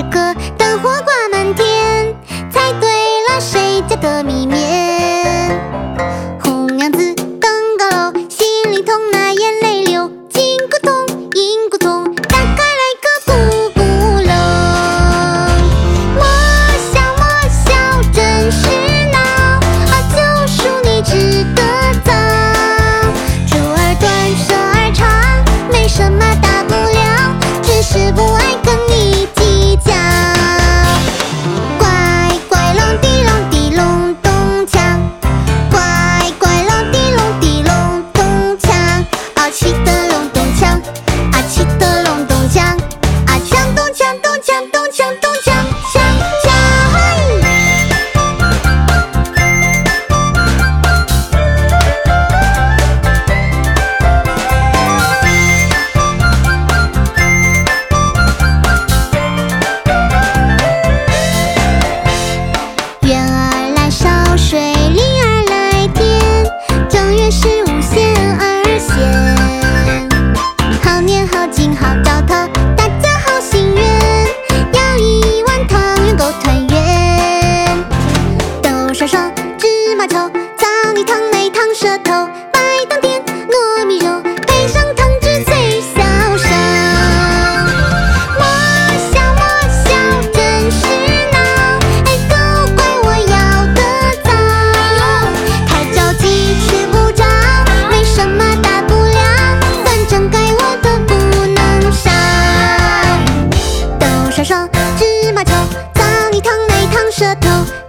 个灯火挂满天，猜对了谁家的米面。红娘子登高楼，心里痛，那眼泪流，金骨痛，银骨痛，大概来个步步龙。莫笑真是闹，就数你值得早。竹儿短，蛇儿长，没什么大不了，只是不爱跟你计较。乖乖隆滴隆滴隆咚锵，乖乖隆滴隆滴隆咚锵，气得隆咚锵，气得隆咚锵，锵咚锵咚锵咚锵咚锵锵锵。月儿来烧水，灵儿来电，正月十五仙儿现。好年好景好兆头，大家好心愿，要一碗汤圆够团圆。豆沙霜，芝麻球，枣泥糖内糖舌头，白当天，糯米肉，配上汤汁最潇洒。莫笑真是闹，都怪我要得早，太着急吃不着，没什么大不了，反正该我的不能少。豆沙霜，芝麻球，枣泥糖内糖舌头。